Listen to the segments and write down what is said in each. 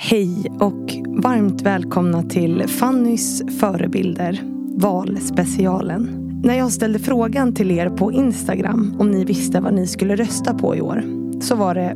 Hej och varmt välkomna till Fannys förebilder, valspecialen. När jag ställde frågan till er på Instagram om ni visste vad ni skulle rösta på i år, så var det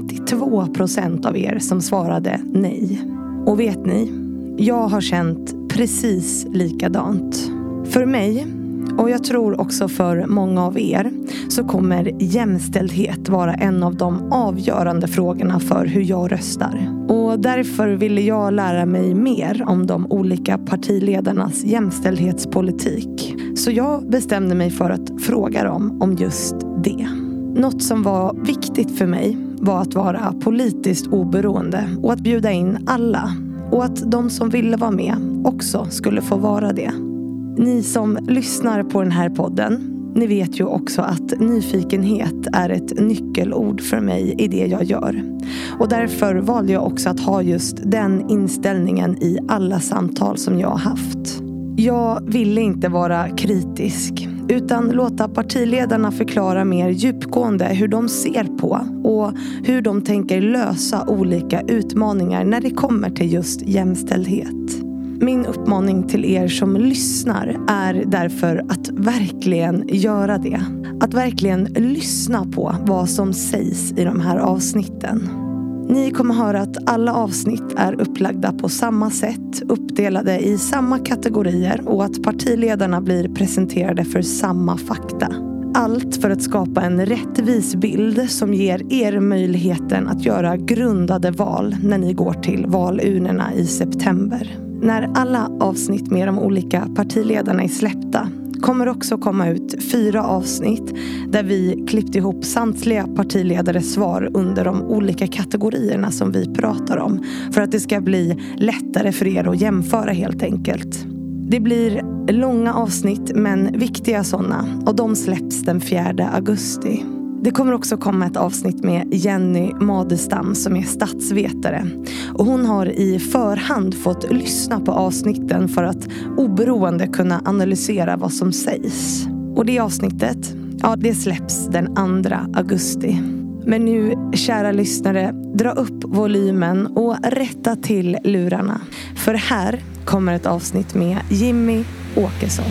52% av er som svarade nej. Och vet ni, jag har känt precis likadant. För mig, och jag tror också för många av er, så kommer jämställdhet vara en av de avgörande frågorna för hur jag röstar. Och därför ville jag lära mig mer om de olika partiledarnas jämställdhetspolitik. Så jag bestämde mig för att fråga dem om just det. Något som var viktigt för mig var att vara politiskt oberoende och att bjuda in alla. Och att de som ville vara med också skulle få vara det. Ni som lyssnar på den här podden, ni vet ju också att nyfikenhet är ett nyckelord för mig i det jag gör. Och därför valde jag också att ha just den inställningen i alla samtal som jag har haft. Jag ville inte vara kritisk, utan låta partiledarna förklara mer djupgående hur de ser på och hur de tänker lösa olika utmaningar när det kommer till just jämställdhet. Min uppmaning till er som lyssnar är därför att verkligen göra det. Att verkligen lyssna på vad som sägs i de här avsnitten. Ni kommer höra att alla avsnitt är upplagda på samma sätt, uppdelade i samma kategorier och att partiledarna blir presenterade för samma fakta. Allt för att skapa en rättvis bild som ger er möjligheten att göra grundade val när ni går till valurnorna i september. När alla avsnitt med de olika partiledarna är släppta kommer också komma ut 4 avsnitt där vi klippt ihop samtliga partiledares svar under de olika kategorierna som vi pratar om. För att det ska bli lättare för er att jämföra helt enkelt. Det blir långa avsnitt men viktiga sådana och de släpps den 4 augusti. Det kommer också komma ett avsnitt med Jenny Madestam som är statsvetare. Och hon har i förhand fått lyssna på avsnitten för att oberoende kunna analysera vad som sägs. Och det avsnittet, det släpps den 2 augusti. Men nu, kära lyssnare, dra upp volymen och rätta till lurarna. För här kommer ett avsnitt med Jimmy Åkesson.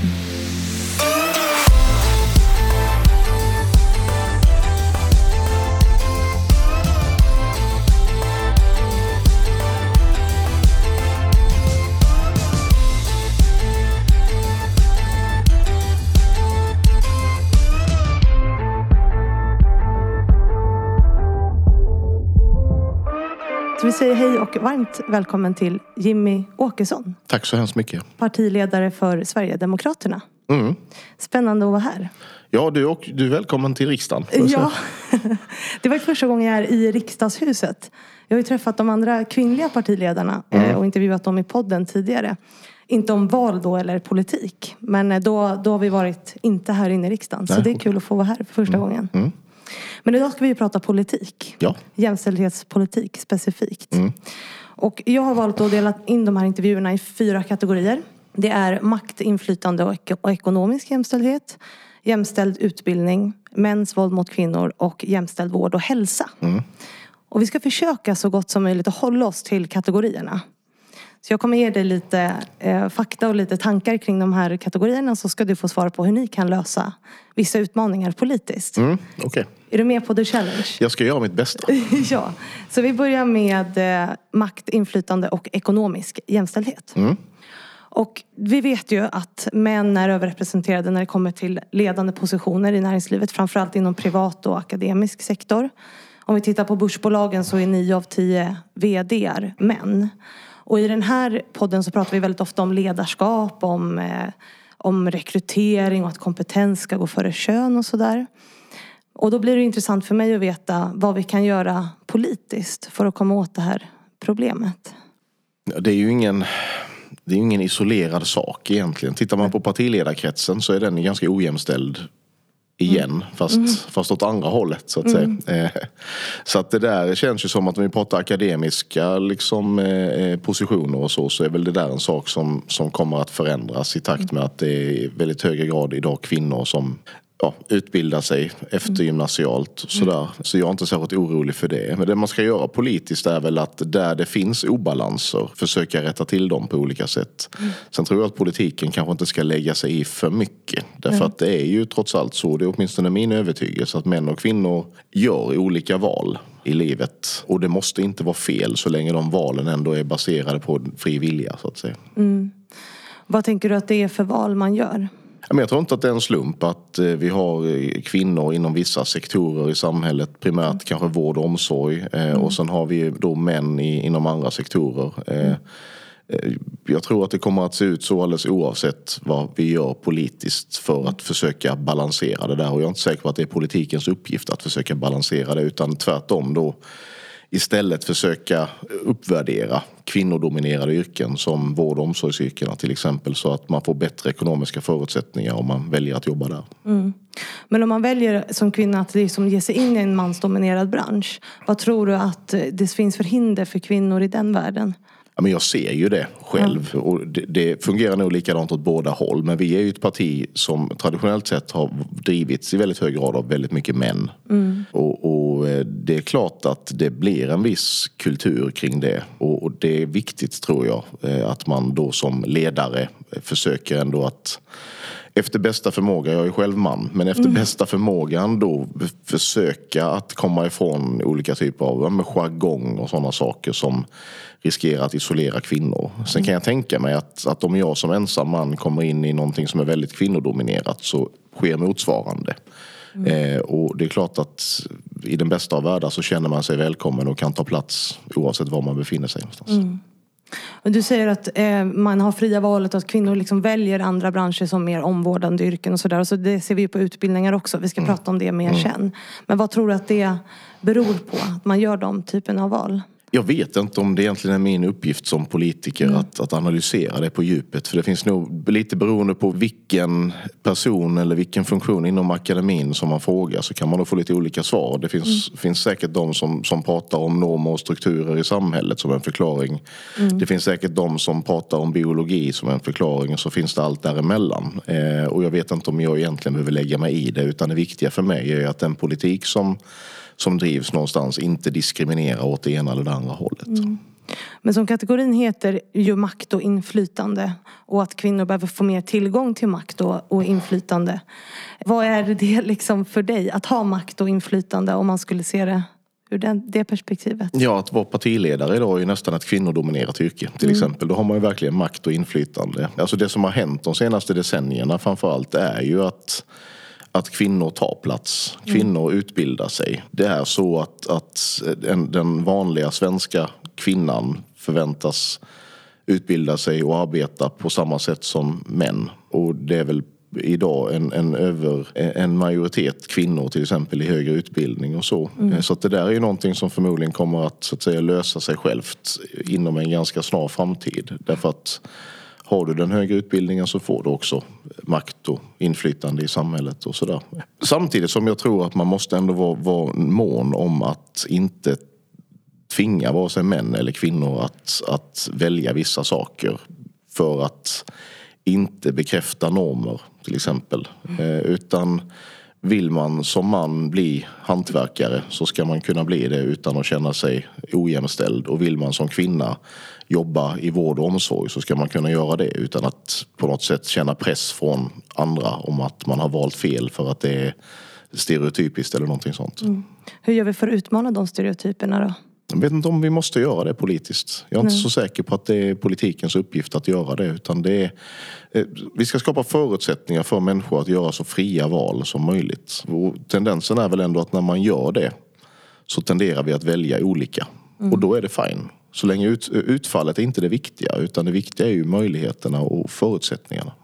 Vi säger hej och varmt välkommen till Jimmy Åkesson. Tack så hemskt mycket. Partiledare för Sverigedemokraterna. Mm. Spännande att vara här. Ja, du är välkommen till riksdagen. Ja, det var första gången jag är i riksdagshuset. Jag har ju träffat de andra kvinnliga partiledarna och intervjuat dem i podden tidigare. Inte om val då eller politik. Men då har vi varit inte här inne i riksdagen. Så det är kul att få vara här för första gången. Mm. Men idag ska vi ju prata politik. Ja. Jämställdhetspolitik specifikt. Mm. Och jag har valt att dela in de här intervjuerna i 4 kategorier. Det är makt, inflytande och ekonomisk jämställdhet. Jämställd utbildning, mäns våld mot kvinnor och jämställd vård och hälsa. Mm. Och vi ska försöka så gott som möjligt att hålla oss till kategorierna. Så jag kommer ge dig lite fakta och lite tankar kring de här kategorierna. Så ska du få svara på hur ni kan lösa vissa utmaningar politiskt. Okay. Är du med på the challenge? Jag ska göra mitt bästa. Ja, så vi börjar med makt, inflytande och ekonomisk jämställdhet. Mm. Och vi vet ju att män är överrepresenterade när det kommer till ledande positioner i näringslivet. Framförallt inom privat och akademisk sektor. Om vi tittar på börsbolagen så är 9 av 10 vd:ar män. Och i den här podden så pratar vi väldigt ofta om ledarskap, om rekrytering och att kompetens ska gå före kön och sådär. Och då blir det intressant för mig att veta vad vi kan göra politiskt för att komma åt det här problemet. Det är ju ingen isolerad sak egentligen. Tittar man på partiledarkretsen så är den ganska ojämställd igen, fast åt andra hållet så att säga. Så att det där känns ju som att om vi pratar akademiska positioner och så är väl det där en sak som kommer att förändras i takt med att det är väldigt hög grad idag kvinnor som utbilda sig eftergymnasialt. Sådär. Så jag är inte särskilt orolig för det. Men det man ska göra politiskt är väl att där det finns obalanser försöka rätta till dem på olika sätt. Sen tror jag att politiken kanske inte ska lägga sig i för mycket. Därför att det är ju trots allt så, det är åtminstone min övertygelse, att män och kvinnor gör olika val i livet. Och det måste inte vara fel så länge de valen ändå är baserade på fri vilja, så att säga. Vad tänker du att det är för val man gör? Men jag tror inte att det är en slump att vi har kvinnor inom vissa sektorer i samhället, primärt kanske vård och omsorg, och sen har vi då män inom andra sektorer. Jag tror att det kommer att se ut så alldeles oavsett vad vi gör politiskt för att försöka balansera det där. Och jag är inte säker på att det är politikens uppgift att försöka balansera det, utan tvärtom då istället försöka uppvärdera kvinnodominerade yrken som vård- och omsorgsyrkena till exempel, så att man får bättre ekonomiska förutsättningar om man väljer att jobba där. Men om man väljer som kvinna att liksom ge sig in i en mansdominerad bransch, vad tror du att det finns för hinder för kvinnor i den världen? Ja, men jag ser ju det själv och det fungerar nog likadant åt båda håll. Men vi är ju ett parti som traditionellt sett har drivits i väldigt hög grad av väldigt mycket män. Och det är klart att det blir en viss kultur kring det. Och det är viktigt, tror jag, att man då som ledare försöker ändå att efter bästa förmåga, jag är själv man, men efter bästa förmågan då försöka att komma ifrån olika typer av jargong och sådana saker som riskerar att isolera kvinnor. Sen kan jag tänka mig att om jag som ensam man kommer in i någonting som är väldigt kvinnodominerat så sker motsvarande. Och det är klart att i den bästa av världar så känner man sig välkommen och kan ta plats oavsett var man befinner sig någonstans. Du säger att man har fria valet och att kvinnor liksom väljer andra branscher som mer omvårdande yrken och sådär. Så det ser vi på utbildningar också. Vi ska prata om det mer sen. Men vad tror du att det beror på att man gör de typen av val? Jag vet inte om det egentligen är min uppgift som politiker att analysera det på djupet. För det finns nog lite beroende på vilken person eller vilken funktion inom akademin som man frågar, så kan man då få lite olika svar. Det finns säkert de som pratar om normer och strukturer i samhället som en förklaring. Det finns säkert de som pratar om biologi som en förklaring, och så finns det allt däremellan. Och jag vet inte om jag egentligen behöver lägga mig i det, utan det viktiga för mig är att den politik som drivs någonstans inte diskriminerar åt det ena eller det andra hållet. Men som kategorin heter ju makt och inflytande, och att kvinnor behöver få mer tillgång till makt och inflytande. Vad är det liksom för dig att ha makt och inflytande, om man skulle se det ur det perspektivet? Ja, att vara partiledare idag är ju nästan ett kvinnodominerat yrke till exempel. Då har man ju verkligen makt och inflytande. Alltså det som har hänt de senaste decennierna framförallt är ju att kvinnor tar plats. Kvinnor utbildar sig. Det är så att den vanliga svenska kvinnan förväntas utbilda sig och arbeta på samma sätt som män. Och det är väl idag en majoritet kvinnor till exempel i högre utbildning och så. Så att det där är ju någonting som förmodligen kommer att, så att säga, lösa sig självt inom en ganska snar framtid. Därför att har du den högre utbildningen så får du också makt och inflytande i samhället och sådär. Samtidigt som jag tror att man måste ändå vara mån om att inte tvinga vare sig män eller kvinnor att välja vissa saker för att inte bekräfta normer till exempel. Utan vill man som man bli hantverkare så ska man kunna bli det utan att känna sig ojämställd. Och vill man som kvinna jobba i vård och omsorg så ska man kunna göra det utan att på något sätt känna press från andra om att man har valt fel för att det är stereotypiskt eller någonting sånt. Hur gör vi för att utmana de stereotyperna då? Jag vet inte om vi måste göra det politiskt. Jag är inte så säker på att det är politikens uppgift att göra det. Utan det är, vi ska skapa förutsättningar för människor att göra så fria val som möjligt. Och tendensen är väl ändå att när man gör det så tenderar vi att välja olika. Och då är det fine. Så länge utfallet är inte det viktiga, utan det viktiga är ju möjligheterna och förutsättningarna.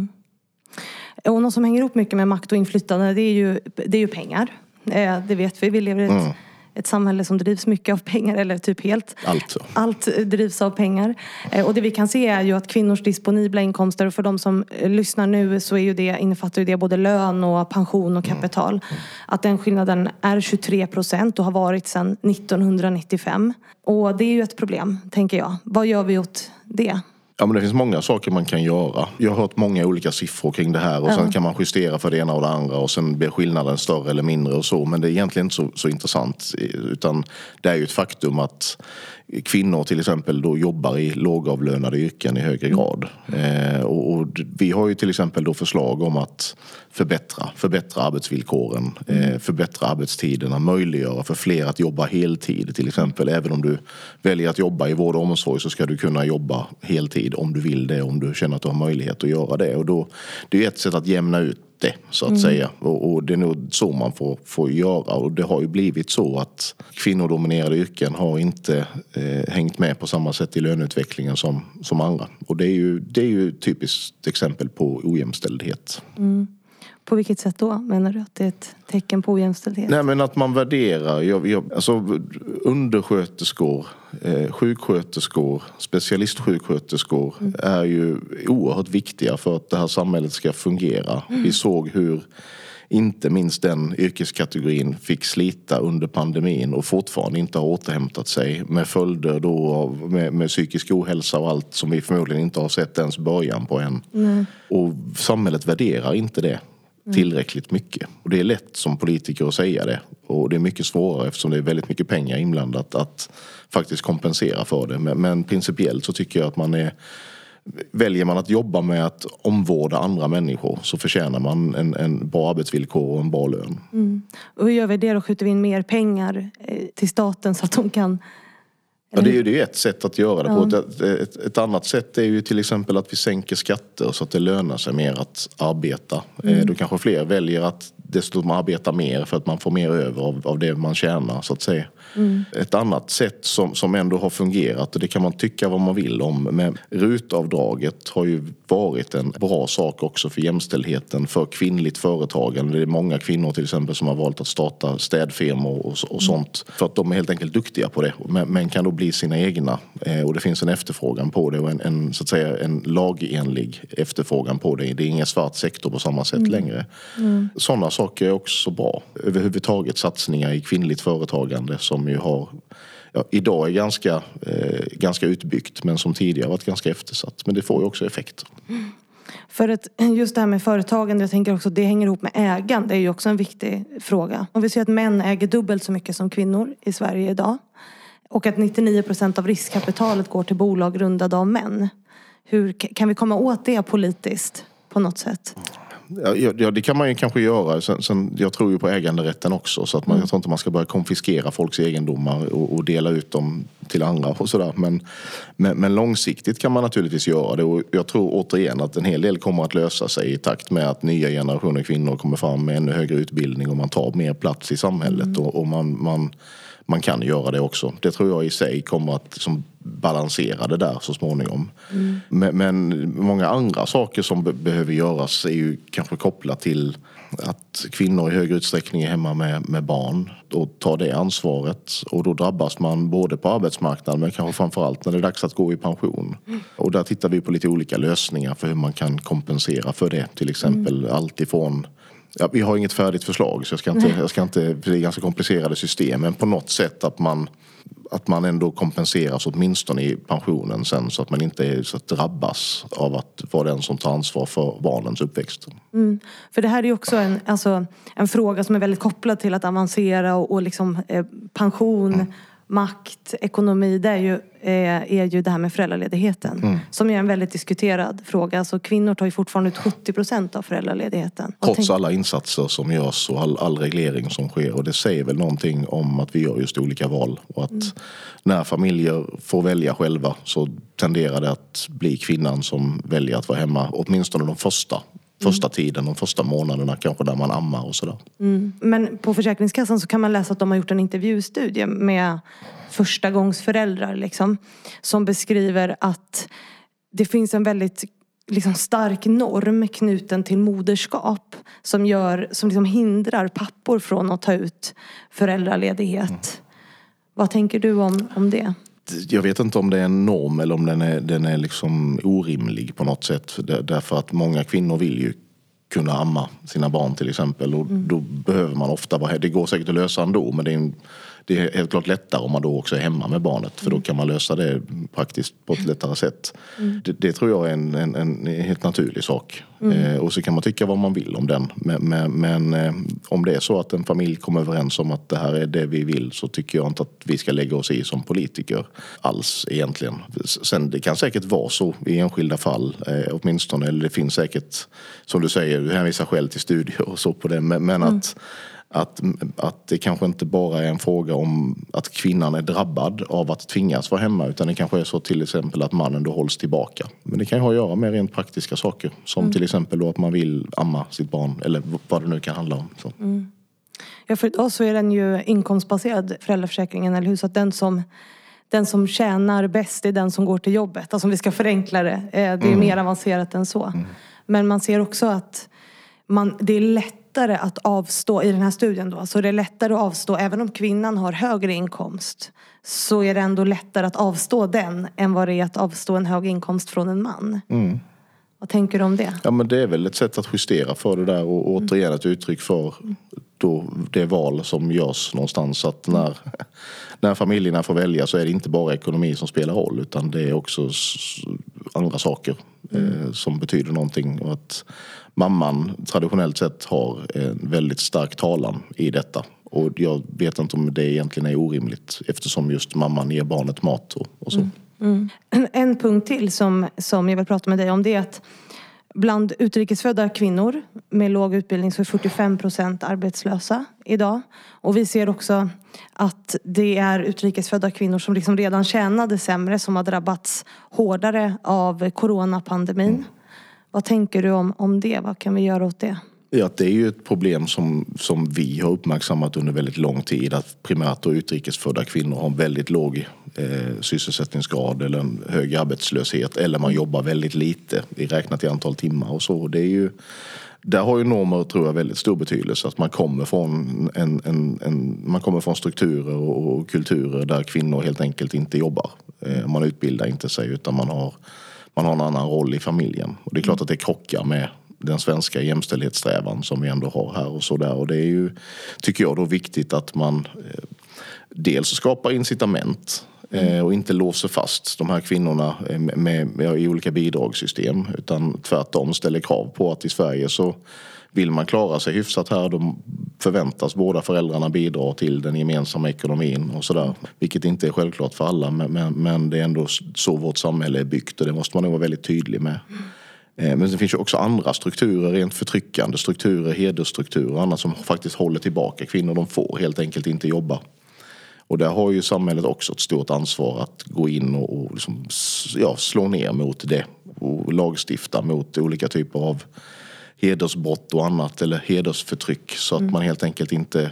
Och något som hänger ihop mycket med makt och inflytande, det är ju pengar. Det vet vi. Vi lever i ett samhälle som drivs mycket av pengar, eller typ helt. Allt drivs av pengar. Och det vi kan se är ju att kvinnors disponibla inkomster, och för de som lyssnar nu så är ju innefattar ju det både lön och pension och kapital. Att den skillnaden är 23% och har varit sedan 1995. Och det är ju ett problem, tänker jag. Vad gör vi åt det? Ja, men det finns många saker man kan göra. Jag har hört många olika siffror kring det här och sen kan man justera för det ena och det andra och sen blir skillnaden större eller mindre och så. Men det är egentligen inte så intressant, utan det är ju ett faktum att kvinnor till exempel då jobbar i lågavlönade yrken i högre grad. Och vi har ju till exempel då förslag om att förbättra arbetsvillkoren, förbättra arbetstiderna, möjliggöra för fler att jobba heltid till exempel. Även om du väljer att jobba i vård och omsorg så ska du kunna jobba heltid om du vill det, om du känner att du har möjlighet att göra det. Och då, det är ett sätt att jämna ut det, så att säga. Och det är nog så man får göra. Och det har ju blivit så att kvinnodominerade yrken har inte hängt med på samma sätt i löneutvecklingen som andra. Och det är ju typiskt exempel på ojämställdhet. På vilket sätt då menar du att det är ett tecken på ojämställdhet? Nej, men att man värderar, alltså undersköterskor, sjuksköterskor, specialistsjuksköterskor är ju oerhört viktiga för att det här samhället ska fungera. Vi såg hur inte minst den yrkeskategorin fick slita under pandemin och fortfarande inte har återhämtat sig med följder då med psykisk ohälsa och allt som vi förmodligen inte har sett ens början på än. Och samhället värderar inte det tillräckligt mycket. Och det är lätt som politiker att säga det. Och det är mycket svårare eftersom det är väldigt mycket pengar inblandat att faktiskt kompensera för det. Men principiellt så tycker jag att väljer man att jobba med att omvårda andra människor så förtjänar man en bra arbetsvillkor och en bra lön. Och hur gör vi det då? Skjuter vi in mer pengar till staten så att de kan... Ja, det är ju ett sätt att göra det på. Ett annat sätt är ju till exempel att vi sänker skatter så att det lönar sig mer att arbeta. Då kanske fler väljer att dessutom arbeta mer för att man får mer över av det man tjänar, så att säga. Ett annat sätt som ändå har fungerat, och det kan man tycka vad man vill om, men RUT-avdraget har ju varit en bra sak också för jämställdheten, för kvinnligt företagande. Det är många kvinnor till exempel som har valt att starta städfirmor och sånt för att de är helt enkelt duktiga på det, men kan då bli sina egna. Och det finns en efterfrågan på det och så att säga en lagenlig efterfrågan på det. Det är ingen svart sektor på samma sätt längre. Sådana saker är också bra. Överhuvudtaget satsningar i kvinnligt företagande som ju har idag är ganska utbyggt, men som tidigare varit ganska eftersatt. Men det får ju också effekter. För att just det här med företagande, jag tänker också det hänger ihop med ägande, det är ju också en viktig fråga. Om vi ser att män äger dubbelt så mycket som kvinnor i Sverige idag och att 99% av riskkapitalet går till bolag grundade av män. Hur kan vi komma åt det politiskt på något sätt? Ja, det kan man ju kanske göra. Sen, jag tror ju på äganderätten också. Så att jag tror inte man ska börja konfiskera folks egendomar och dela ut dem till andra och sådär. Men långsiktigt kan man naturligtvis göra det. Och jag tror återigen att en hel del kommer att lösa sig i takt med att nya generationer kvinnor kommer fram med ännu högre utbildning och man tar mer plats i samhället. Och man kan göra det också. Det tror jag i sig kommer att liksom balansera det där så småningom. Men många andra saker som behöver göras är ju kanske kopplat till att kvinnor i högre utsträckning är hemma med barn och tar det ansvaret. Och då drabbas man både på arbetsmarknaden men kanske framförallt när det är dags att gå i pension. Och där tittar vi på lite olika lösningar för hur man kan kompensera för det. Till exempel allt ifrån... Ja, vi har inget färdigt förslag så jag ska inte, det är ganska komplicerade system, men på något sätt att man ändå kompenseras åtminstone i pensionen sen så att man inte är så att drabbas av att vara den som tar ansvar för barnens uppväxt. För det här är ju också en fråga som är väldigt kopplad till att avancera och liksom pension, makt, ekonomi, det är ju det här med föräldraledigheten. Som är en väldigt diskuterad fråga. Alltså kvinnor tar ju fortfarande ut 70% av föräldraledigheten. Trots alla insatser som görs och all reglering som sker. Och det säger väl någonting om att vi gör just olika val. Och att när familjer får välja själva så tenderar det att bli kvinnan som väljer att vara hemma. Åtminstone de första tiden, de första månaderna kanske där man ammar och sådär. Men på Försäkringskassan så kan man läsa att de har gjort en intervjustudie med förstagångsföräldrar liksom, som beskriver att det finns en väldigt liksom, stark norm knuten till moderskap som liksom hindrar pappor från att ta ut föräldraledighet. Vad tänker du om det? Jag vet inte om det är en norm eller om den är liksom orimlig på något sätt. Därför att många kvinnor vill ju kunna amma sina barn till exempel. Och då behöver man ofta vara här. Det går säkert att lösa ändå, men Det är helt klart lättare om man då också är hemma med barnet. För då kan man lösa det praktiskt på ett lättare sätt. Det tror jag är en helt naturlig sak. Och så kan man tycka vad man vill om den. Men om det är så att en familj kommer överens om att det här är det vi vill, så tycker jag inte att vi ska lägga oss i som politiker alls egentligen. Sen det kan säkert vara så i enskilda fall åtminstone. Eller det finns säkert, som du säger, du hänvisar själv till studier och så på det. Men att det kanske inte bara är en fråga om att kvinnan är drabbad av att tvingas vara hemma, utan det kanske är så till exempel att mannen då hålls tillbaka. Men det kan ju ha att göra med rent praktiska saker, som till exempel då att man vill amma sitt barn eller vad det nu kan handla om. Så. Ja, för idag så är den ju inkomstbaserad, föräldraförsäkringen, eller hur? Så att den som tjänar bäst är den som går till jobbet. Alltså om vi ska förenkla det. Det är mer avancerat än så. Men man ser också att det är lättare att avstå i den här studien då. Så det är lättare att avstå, även om kvinnan har högre inkomst, så är det ändå lättare att avstå den än vad det är att avstå en hög inkomst från en man. Vad tänker du om det? Ja, men det är väl ett sätt att justera för det där och återigen ett uttryck för då det val som görs någonstans. Att när familjerna får välja så är det inte bara ekonomi som spelar roll, utan det är också andra saker som betyder någonting. Och att mamman traditionellt sett har en väldigt stark talan i detta. Och jag vet inte om det egentligen är orimligt, eftersom just mamman ger barnet mat och så. En punkt till som jag vill prata med dig om, det är att bland utrikesfödda kvinnor med låg utbildning så är 45% arbetslösa idag. Och vi ser också att det är utrikesfödda kvinnor som liksom redan tjänade sämre som har drabbats hårdare av coronapandemin. Vad tänker du om det? Vad kan vi göra åt det? Ja, det är ju ett problem som vi har uppmärksammat under väldigt lång tid. Att primärt och utrikesfödda kvinnor har en väldigt låg sysselsättningsgrad eller en hög arbetslöshet. Eller man jobbar väldigt lite räknat i antal timmar och så. Det är ju, där har ju normer, tror jag, väldigt stor betydelse. Att man kommer från man kommer från strukturer och kulturer där kvinnor helt enkelt inte jobbar. Man utbildar inte sig, utan man har en annan roll i familjen. Och det är klart att det krockar med den svenska jämställdhetssträvan som vi ändå har här och sådär. Och det är ju, tycker jag, då viktigt att man dels skapar incitament och inte låser fast de här kvinnorna i olika bidragssystem, utan tvärtom ställer krav på att i Sverige så vill man klara sig hyfsat här, då förväntas båda föräldrarna bidra till den gemensamma ekonomin och sådär. Vilket inte är självklart för alla, men det är ändå så vårt samhälle är byggt, och det måste man nog vara väldigt tydlig med. Men det finns ju också andra strukturer, rent förtryckande strukturer, hedersstrukturer och annat som faktiskt håller tillbaka kvinnor. De får helt enkelt inte jobba. Och där har ju samhället också ett stort ansvar att gå in och liksom, slå ner mot det och lagstifta mot olika typer av hedersbrott och annat, eller hedersförtryck, så att man helt enkelt inte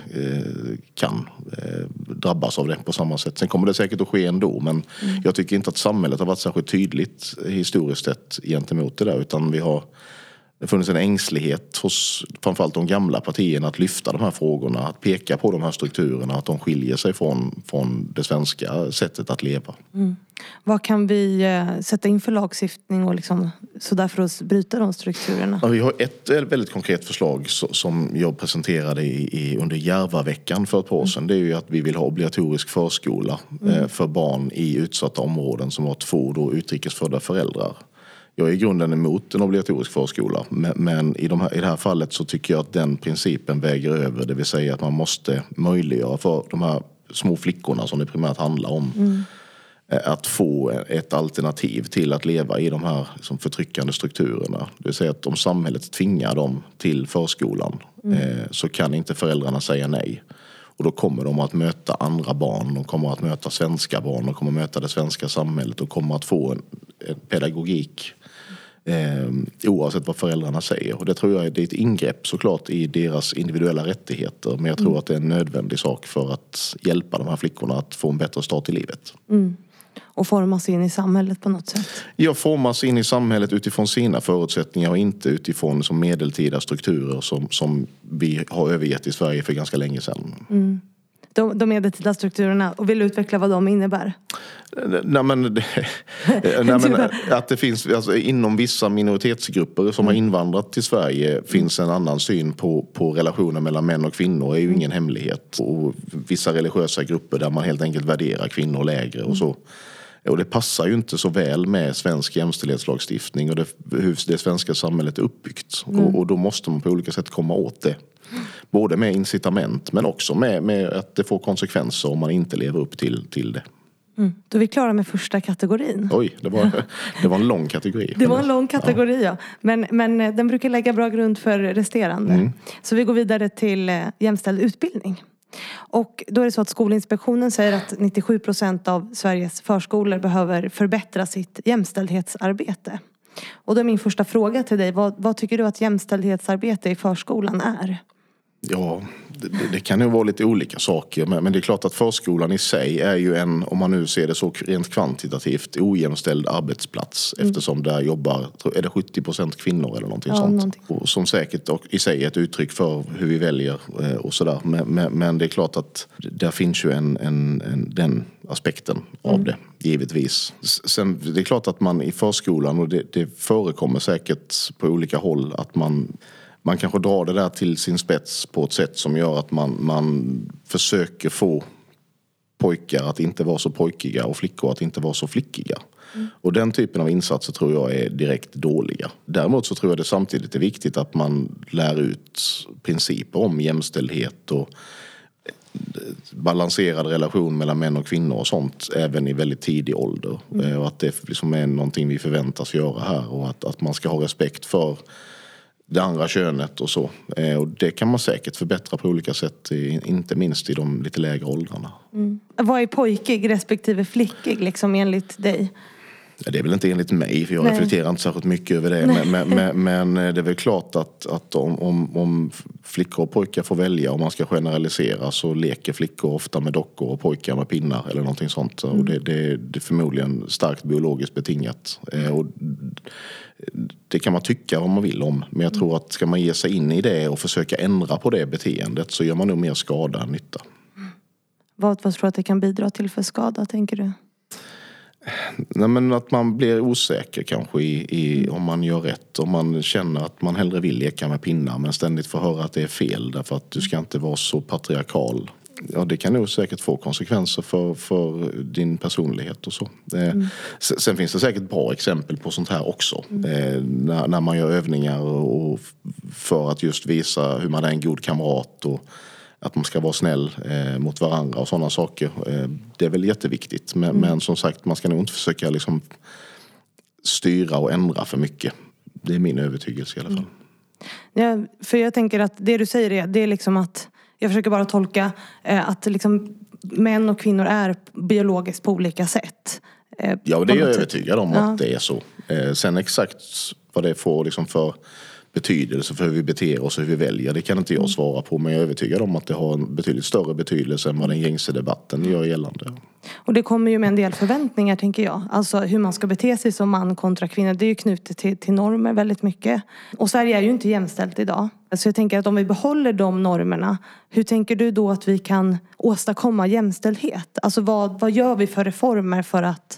kan drabbas av det på samma sätt. Sen kommer det säkert att ske ändå, men jag tycker inte att samhället har varit särskilt tydligt historiskt sett gentemot det där, utan det funnits en ängslighet hos framförallt de gamla partierna att lyfta de här frågorna, att peka på de här strukturerna, att de skiljer sig från det svenska sättet att leva. Vad kan vi sätta in för lagstiftning och liksom, så därför att bryta de strukturerna? Ja, vi har ett väldigt konkret förslag som jag presenterade under Järvaveckan för ett par år sedan. Det är ju att vi vill ha obligatorisk förskola för barn i utsatta områden som har 2 utrikesfödda föräldrar. Jag är i grunden emot en obligatorisk förskola, men i det här fallet så tycker jag att den principen väger över. Det vill säga att man måste möjliggöra för de här små flickorna som det primärt handlar om att få ett alternativ till att leva i de här som förtryckande strukturerna. Det vill säga att om samhället tvingar dem till förskolan så kan inte föräldrarna säga nej. Och då kommer de att möta andra barn, de kommer att möta svenska barn, de kommer att möta det svenska samhället och kommer att få en pedagogik oavsett vad föräldrarna säger. Och det tror jag är ett ingrepp såklart i deras individuella rättigheter, men jag tror att det är en nödvändig sak för att hjälpa de här flickorna att få en bättre start i livet. Och formas in i samhället på något sätt? Ja, formas in i samhället utifrån sina förutsättningar och inte utifrån som medeltida strukturer som vi har övergett i Sverige för ganska länge sedan. de medeltida strukturerna och vill utveckla vad de innebär? Att det finns alltså, inom vissa minoritetsgrupper som har invandrat till Sverige finns en annan syn på relationer mellan män och kvinnor är ju ingen hemlighet. Och vissa religiösa grupper där man helt enkelt värderar kvinnor lägre och så. Och det passar ju inte så väl med svensk jämställdhetslagstiftning och hur det svenska samhället är uppbyggt. Och då måste man på olika sätt komma åt det. Både med incitament men också med att det får konsekvenser om man inte lever upp till det. Då är vi klara med första kategorin. Oj, det var en lång kategori. Det var en lång kategori, ja. Men den brukar lägga bra grund för resterande. Så vi går vidare till jämställd utbildning. Och då är det så att Skolinspektionen säger att 97% av Sveriges förskolor behöver förbättra sitt jämställdhetsarbete. Och då är min första fråga till dig, vad tycker du att jämställdhetsarbete i förskolan är? Ja, det kan ju vara lite olika saker. Men det är klart att förskolan i sig är ju om man nu ser det så rent kvantitativt, ojämställd arbetsplats. Eftersom där jobbar, är det 70% kvinnor eller någonting sånt. Någonting. Och som säkert i sig är ett uttryck för hur vi väljer och sådär. Men det är klart att där finns ju den aspekten av det, givetvis. Sen det är klart att man i förskolan, och det förekommer säkert på olika håll, att man kanske drar det där till sin spets på ett sätt som gör att man försöker få pojkar att inte vara så pojkiga och flickor att inte vara så flickiga. Och den typen av insatser tror jag är direkt dåliga. Däremot så tror jag det samtidigt är viktigt att man lär ut principer om jämställdhet och balanserad relation mellan män och kvinnor och sånt även i väldigt tidig ålder. Och att det liksom är någonting vi förväntas göra här och att man ska ha respekt för det andra könet och så. Och det kan man säkert förbättra på olika sätt, inte minst i de lite lägre åldrarna. Vad är pojkig respektive flickig liksom enligt dig? Det är väl inte enligt mig, för jag reflekterar inte särskilt mycket över det. Men det är väl klart att om flickor och pojkar får välja, om man ska generalisera, så leker flickor ofta med dockor och pojkar med pinnar eller någonting sånt. Och det är förmodligen starkt biologiskt betingat. Och det kan man tycka vad man vill om. Men jag tror att ska man ge sig in i det och försöka ändra på det beteendet, så gör man nog mer skada än nytta. Vad tror du att det kan bidra till för skada, tänker du? Nej, men att man blir osäker kanske om man gör rätt. Om man känner att man hellre vill leka med pinnar men ständigt får höra att det är fel därför att du ska inte vara så patriarkal. Ja, det kan nog säkert få konsekvenser för din personlighet och så. Sen finns det säkert bra exempel på sånt här också. När man gör övningar och för att just visa hur man är en god kamrat och att man ska vara snäll mot varandra och sådana saker. Det är väl jätteviktigt. Men som sagt, man ska nog inte försöka liksom styra och ändra för mycket. Det är min övertygelse i alla fall. Ja, för jag tänker att det du säger det är liksom att jag försöker bara tolka att liksom män och kvinnor är biologiskt på olika sätt. Ja, det är jag övertygad om att det är så. Sen exakt vad det får liksom för betydelse för hur vi beter oss och hur vi väljer, det kan inte jag svara på, men jag är övertygad om att det har en betydligt större betydelse än vad den gängse debatten gör gällande. Och det kommer ju med en del förväntningar, tänker jag. Alltså hur man ska bete sig som man kontra kvinna, det är ju knutet till normer väldigt mycket. Och Sverige är ju inte jämställt idag. Så jag tänker att om vi behåller de normerna, hur tänker du då att vi kan åstadkomma jämställdhet? Alltså vad gör vi för reformer för att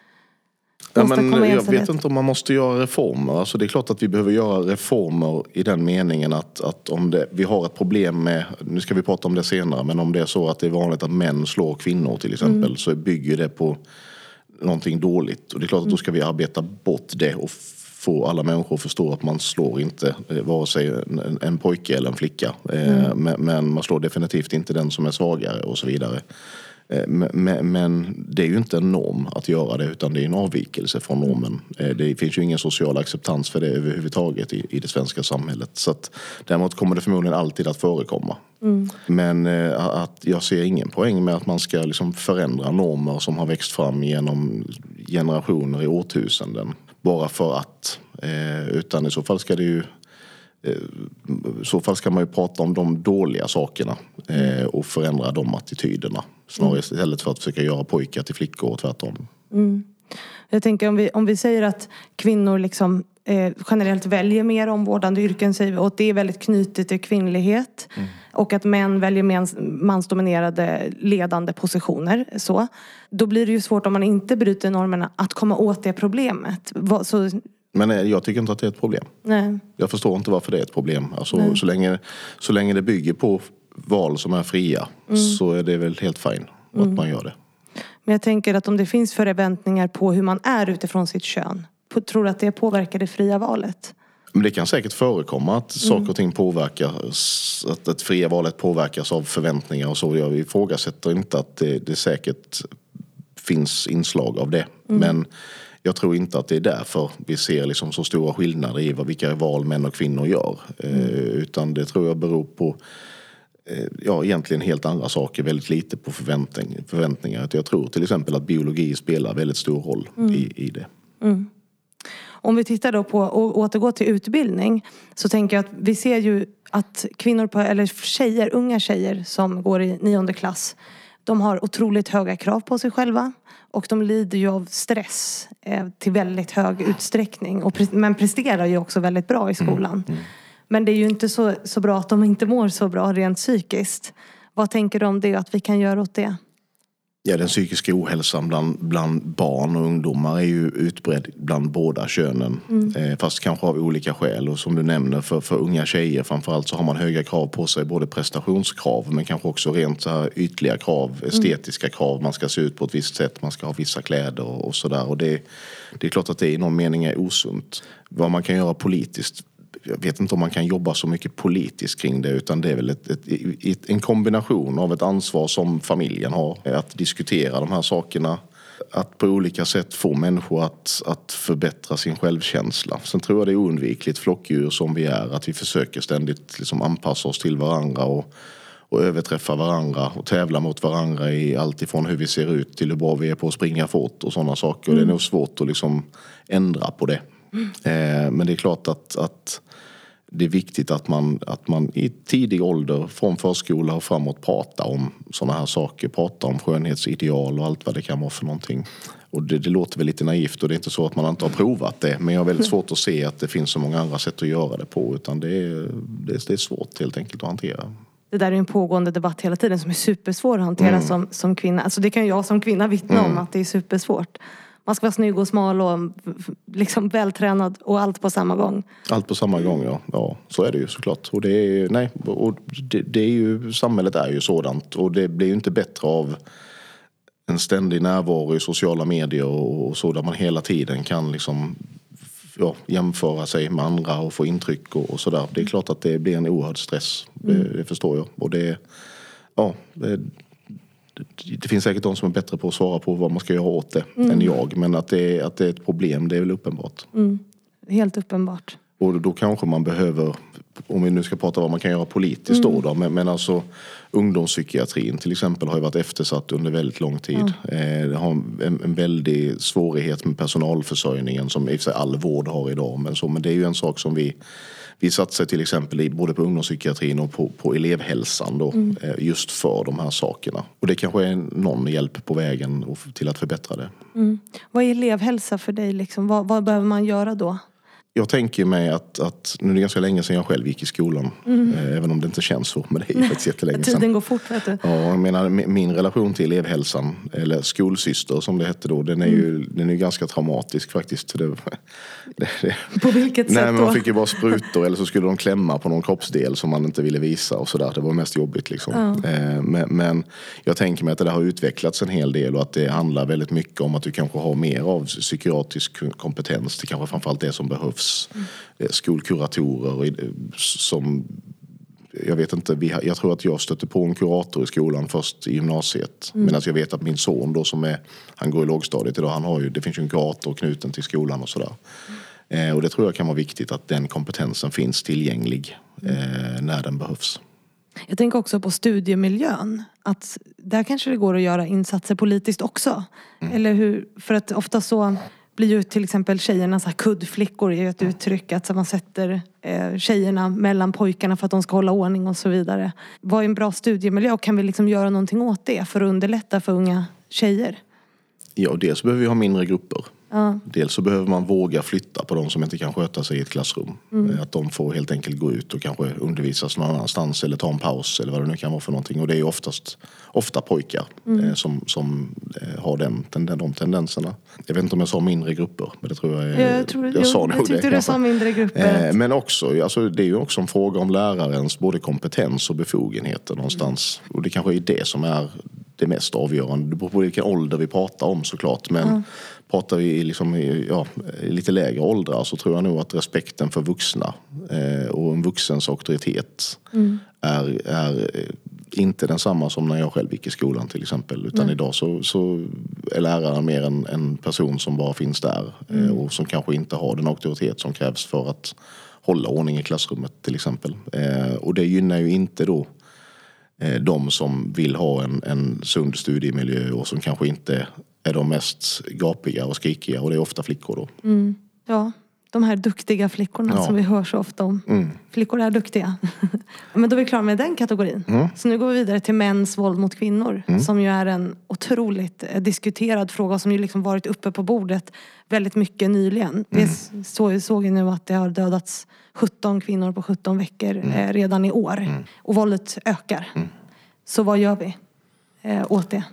jag vet inte om man måste göra reformer. Alltså det är klart att vi behöver göra reformer i den meningen att om vi har ett problem med, nu ska vi prata om det senare, men om det är så att det är vanligt att män slår kvinnor till exempel, så bygger det på någonting dåligt. Och det är klart att då ska vi arbeta bort det och få alla människor att förstå att man slår inte vare sig en pojke eller en flicka. Men man slår definitivt inte den som är svagare och så vidare. Men det är ju inte en norm att göra det, utan det är en avvikelse från normen. Det finns ju ingen social acceptans för det överhuvudtaget i det svenska samhället. Så att däremot kommer det förmodligen alltid att förekomma. Men att jag ser ingen poäng med att man ska liksom förändra normer som har växt fram genom generationer i årtusenden. Bara för att. Utan i så fall ska det ju... I så fall ska man ju prata om de dåliga sakerna och förändra de attityderna snarare istället för att försöka göra pojkar till flickor och tvärtom. Jag tänker om vi säger att kvinnor liksom generellt väljer mer omvårdande yrken, säger vi, och det är väldigt knutet till kvinnlighet. Och att män väljer mansdominerade ledande positioner. Så. Då blir det ju svårt, om man inte bryter normerna, att komma åt det problemet. Men jag tycker inte att det är ett problem. Nej. Jag förstår inte varför det är ett problem. Alltså, så länge det bygger på val som är fria så är det väl helt fint att man gör det. Men jag tänker att om det finns förväntningar på hur man är utifrån sitt kön, tror du att det påverkar det fria valet? Men det kan säkert förekomma att saker och ting påverkas, att det fria valet påverkas av förväntningar och så. Jag ifrågasätter inte att det säkert finns inslag av det. Men jag tror inte att det är därför vi ser liksom så stora skillnader i vilka val män och kvinnor gör. Utan det tror jag beror på egentligen helt andra saker, väldigt lite på förväntningar. Jag tror till exempel att biologi spelar väldigt stor roll i det. Om vi tittar då på och återgår till utbildning, så tänker jag att vi ser ju att unga tjejer som går i 9:e klass, de har otroligt höga krav på sig själva och de lider ju av stress till väldigt hög utsträckning, men presterar ju också väldigt bra i skolan. Men det är ju inte så bra att de inte mår så bra rent psykiskt. Vad tänker du om det, att vi kan göra åt det? Ja, den psykiska ohälsan bland barn och ungdomar är ju utbredd bland båda könen. Fast kanske av olika skäl. Och som du nämner, för unga tjejer framförallt så har man höga krav på sig. Både prestationskrav men kanske också rent så här ytliga krav, estetiska krav. Man ska se ut på ett visst sätt, man ska ha vissa kläder och sådär. Och det är klart att det i någon mening är osunt. Vad man kan göra politiskt, jag vet inte om man kan jobba så mycket politiskt kring det, utan det är väl en kombination av ett ansvar som familjen har att diskutera de här sakerna, att på olika sätt få människor att förbättra sin självkänsla. Sen tror jag det är oundvikligt, flockdjur som vi är, att vi försöker ständigt liksom anpassa oss till varandra och överträffa varandra och tävla mot varandra i allt ifrån hur vi ser ut till hur bra vi är på att springa fort och sådana saker. Och det är nog svårt att liksom ändra på det. Men det är klart att det är viktigt att man i tidig ålder från förskola och framåt pratar om sådana här saker. Pratar om skönhetsideal och allt vad det kan vara för någonting. Och det låter väl lite naivt och det är inte så att man inte har provat det. Men jag har väldigt svårt att se att det finns så många andra sätt att göra det på. Utan det är svårt helt enkelt att hantera. Det där är en pågående debatt hela tiden som är supersvår att hantera som kvinna. Alltså det kan jag som kvinna vittna om, att det är supersvårt. Man ska vara snygg och smal och liksom vältränad och allt på samma gång. Allt på samma gång, ja. Ja, så är det ju såklart. Och det är ju, samhället är ju sådant. Och det blir ju inte bättre av en ständig närvaro i sociala medier och så, där man hela tiden kan liksom jämföra sig med andra och få intryck och sådär. Det är klart att det blir en oerhörd stress. Det förstår jag. Och det finns säkert de som är bättre på att svara på vad man ska göra åt det än jag. Men att det är ett problem, det är väl uppenbart. Helt uppenbart. Och då kanske man behöver, om vi nu ska prata vad man kan göra politiskt då. Men alltså ungdomspsykiatrin till exempel har ju varit eftersatt under väldigt lång tid. Det har en väldig svårighet med personalförsörjningen som i och för sig all vård har idag. Men det är ju en sak som vi satsar till exempel både på ungdomspsykiatrin och på elevhälsan då, just för de här sakerna. Och det kanske är någon hjälp på vägen till att förbättra det. Vad är elevhälsa för dig? Liksom? Vad behöver man göra då? Jag tänker mig att nu är det ganska länge sedan jag själv gick i skolan. Även om det inte känns så, men det är ju faktiskt jättelänge sedan. Tiden går fort, vet du. Ja, jag menar min relation till elevhälsan, eller skolsyster som det hette då, den är ju ganska traumatisk faktiskt. På vilket sätt då? Man fick ju bara sprutor eller så skulle de klämma på någon kroppsdel som man inte ville visa och sådär. Det var mest jobbigt liksom. Men jag tänker mig att det där har utvecklats en hel del och att det handlar väldigt mycket om att du kanske har mer av psykiatrisk kompetens. Det kanske framförallt det som behövs. Skolkuratorer som, jag vet inte, jag tror att jag stötte på en kurator i skolan först i gymnasiet. Medan jag vet att min son då han går i lågstadiet idag, det finns ju en kurator knuten till skolan och sådär. Och det tror jag kan vara viktigt att den kompetensen finns tillgänglig när den behövs. Jag tänker också på studiemiljön. Att där kanske det går att göra insatser politiskt också. Eller hur? För att ofta så blir ju till exempel tjejerna så här kuddflickor i ett uttryck. Att man sätter tjejerna mellan pojkarna för att de ska hålla ordning och så vidare. Vad är en bra studiemiljö? Och kan vi liksom göra någonting åt det för att underlätta för unga tjejer? Ja, dels behöver vi ha mindre grupper. Dels så behöver man våga flytta på de som inte kan sköta sig i ett klassrum. Att de får helt enkelt gå ut och kanske undervisas någon annanstans eller ta en paus eller vad det nu kan vara för någonting. Och det är ju ofta pojkar som har de tendenserna. Jag vet inte om jag sa mindre grupper, men det tror jag tyckte du sa mindre grupper. Men också, alltså, det är ju också en fråga om lärarens både kompetens och befogenheter någonstans. Och det kanske är det som är det mest avgörande. Det beror på vilken ålder vi pratar om såklart. Men pratar vi liksom i lite lägre åldrar så tror jag nog att respekten för vuxna och en vuxens auktoritet är inte densamma som när jag själv gick i skolan till exempel. Utan idag så är läraren mer en person som bara finns där och som kanske inte har den auktoritet som krävs för att hålla ordning i klassrummet till exempel. Och det gynnar ju inte då de som vill ha en sund studiemiljö och som kanske inte är de mest gapiga och skrikiga, och det är ofta flickor då. Ja, de här duktiga flickorna som vi hör så ofta om. Flickor är duktiga. Men då är vi klara med den kategorin. Så nu går vi vidare till mäns våld mot kvinnor. Som ju är en otroligt diskuterad fråga som ju liksom varit uppe på bordet väldigt mycket nyligen. Vi såg ju nu att det har dödats 17 kvinnor på 17 veckor redan i år. Och våldet ökar. Så vad gör vi åt det?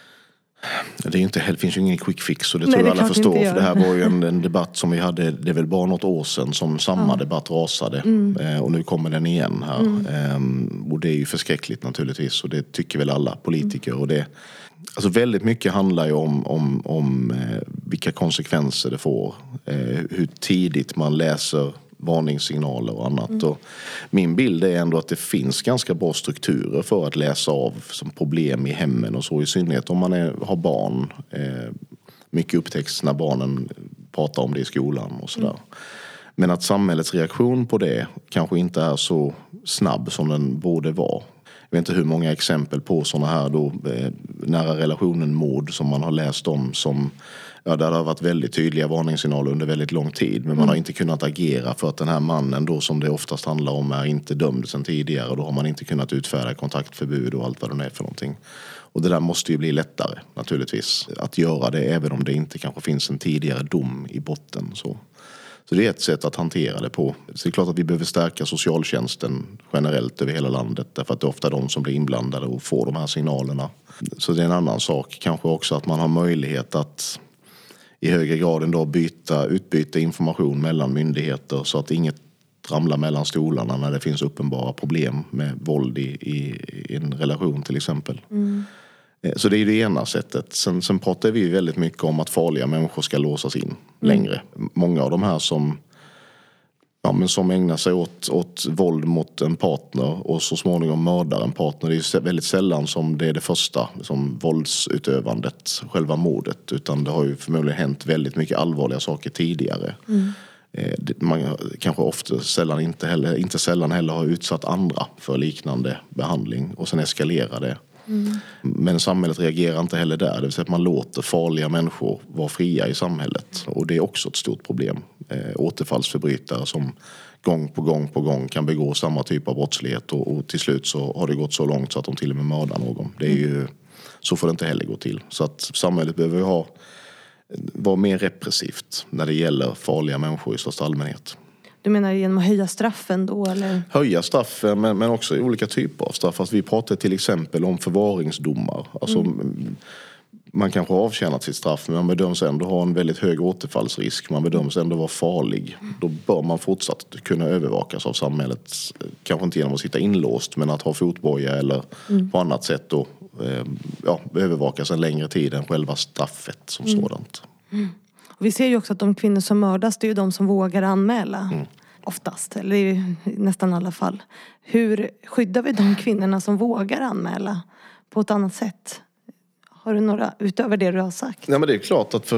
Det är inte, finns ju ingen quick fix, och det tror jag alla förstår. För det här var ju en debatt som vi hade, det är väl bara något år sedan som samma debatt rasade. Och nu kommer den igen här. Och det är ju förskräckligt naturligtvis, och det tycker väl alla politiker. Och det, alltså väldigt mycket handlar ju om vilka konsekvenser det får. Hur tidigt man läser varningssignaler och annat. Och min bild är ändå att det finns ganska bra strukturer för att läsa av som problem i hemmen och så, i synnerhet om man har barn. Mycket upptäcks när barnen pratar om det i skolan och sådär. Men att samhällets reaktion på det kanske inte är så snabb som den borde vara. Jag vet inte hur många exempel på sådana här då nära relationen mord som man har läst om som där det har varit väldigt tydliga varningssignaler under väldigt lång tid. Men man har inte kunnat agera för att den här mannen då, som det oftast handlar om, är inte dömd sedan tidigare. Och då har man inte kunnat utfärda kontaktförbud och allt vad det är för någonting. Och det där måste ju bli lättare naturligtvis. Att göra det även om det inte kanske finns en tidigare dom i botten. Så det är ett sätt att hantera det på. Så det är klart att vi behöver stärka socialtjänsten generellt över hela landet. Därför att det är ofta de som blir inblandade och får de här signalerna. Så det är en annan sak. Kanske också att man har möjlighet att i högre grad än då utbyta information mellan myndigheter så att inget ramlar mellan stolarna när det finns uppenbara problem med våld i en relation till exempel. Så det är det ena sättet. Sen pratar vi väldigt mycket om att farliga människor ska låsas in längre. Många av de här som ägnar sig åt våld mot en partner och så småningom mördar en partner. Det är ju väldigt sällan som det är det första som våldsutövandet, själva mordet. Utan det har ju förmodligen hänt väldigt mycket allvarliga saker tidigare. Man kanske inte sällan heller har utsatt andra för liknande behandling och sen eskalerar det. Men samhället reagerar inte heller där. Det vill säga att man låter farliga människor vara fria i samhället. Och det är också ett stort problem. Återfallsförbrytare som gång på gång kan begå samma typ av brottslighet. Och till slut så har det gått så långt så att de till och med mördar någon. Det är ju, så får det inte heller gå till. Så att samhället behöver vara mer repressivt när det gäller farliga människor i största allmänhet. Du menar genom att höja straffen då, eller? Höja straffen, men också olika typer av straff. Alltså vi pratar till exempel om förvaringsdomar. Alltså, man kanske har avtjänat sitt straff, men man bedöms ändå ha en väldigt hög återfallsrisk. Man bedöms ändå vara farlig. Då bör man fortsatt kunna övervakas av samhället. Kanske inte genom att sitta inlåst, men att ha fotboja eller på annat sätt då, övervakas en längre tid än själva straffet som sådant. Vi ser ju också att de kvinnor som mördas, det är ju de som vågar anmäla. Oftast, eller i nästan alla fall. Hur skyddar vi de kvinnorna som vågar anmäla på ett annat sätt? Har du några utöver det du har sagt? Nej, men det är klart att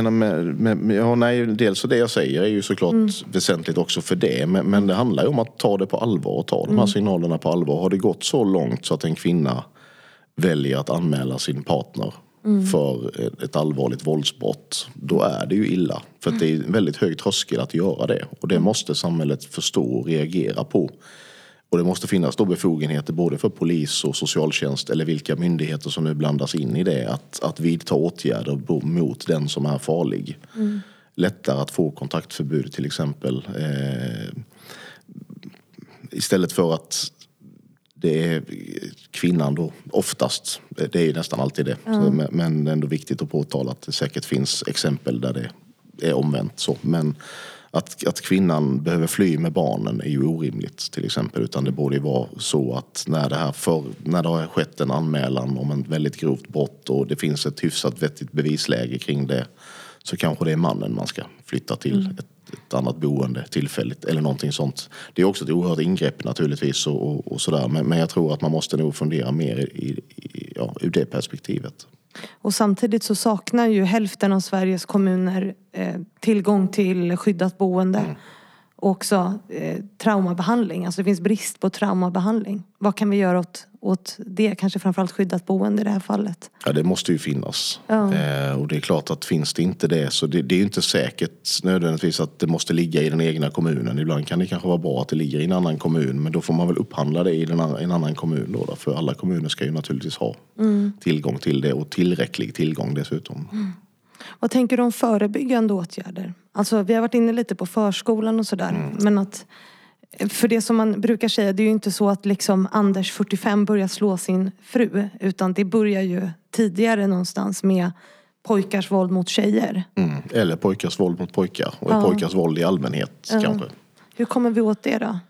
dels så det jag säger är ju såklart väsentligt också för det. Men det handlar ju om att ta det på allvar och ta de här signalerna på allvar. Har det gått så långt så att en kvinna väljer att anmäla sin partner för ett allvarligt våldsbrott, då är det ju illa. För att det är en väldigt hög tröskel att göra det. Och det måste samhället förstå och reagera på. Och det måste finnas då befogenheter både för polis och socialtjänst eller vilka myndigheter som nu blandas in i det. Att vidta åtgärder mot den som är farlig. lättare att få kontaktförbud till exempel. Istället för att det är kvinnan då oftast, det är ju nästan alltid det. Så, men ändå viktigt att påtala att det säkert finns exempel där det är omvänt så. Men att kvinnan behöver fly med barnen är ju orimligt till exempel. Utan det borde ju vara så att när det har skett en anmälan om en väldigt grovt brott och det finns ett hyfsat vettigt bevisläge kring det, så kanske det är mannen man ska flytta till ett annat boende tillfälligt eller någonting sånt. Det är också ett oerhört ingrepp naturligtvis och sådär. Men jag tror att man måste nog fundera mer ur det perspektivet. Och samtidigt så saknar ju hälften av Sveriges kommuner tillgång till skyddat boende. Och också traumabehandling. Alltså det finns brist på traumabehandling. Vad kan vi göra åt det? Kanske framförallt skyddat boende i det här fallet. Ja, det måste ju finnas. Ja. Och det är klart att finns det inte det, så det är ju inte säkert nödvändigtvis att det måste ligga i den egna kommunen. Ibland kan det kanske vara bra att det ligger i en annan kommun, men då får man väl upphandla det i en annan kommun då. För alla kommuner ska ju naturligtvis ha tillgång till det och tillräcklig tillgång dessutom. Vad tänker du om förebyggande åtgärder? Alltså vi har varit inne lite på förskolan och sådär. Men att, för det som man brukar säga, det är ju inte så att liksom Anders 45 börjar slå sin fru. Utan det börjar ju tidigare någonstans med pojkars våld mot tjejer. Eller pojkars våld mot pojkar. Och pojkars våld i allmänhet kanske. Hur kommer vi åt det då?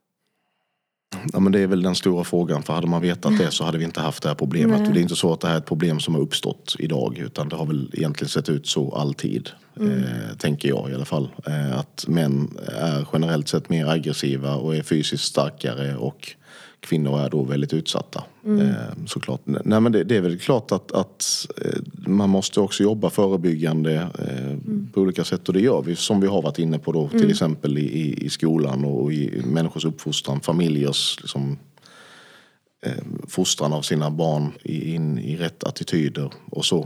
Ja, men det är väl den stora frågan, för hade man vetat det så hade vi inte haft det här problemet. Och det är inte så att det här är ett problem som har uppstått idag, utan det har väl egentligen sett ut så alltid, tänker jag i alla fall. Att män är generellt sett mer aggressiva och är fysiskt starkare, och kvinnor är då väldigt utsatta. Såklart. Nej, men det är väl klart att man måste också jobba förebyggande på olika sätt, och det gör vi, som vi har varit inne på då, till exempel i skolan och i människors uppfostran, familjers liksom, fostran av sina barn in i rätt attityder och så.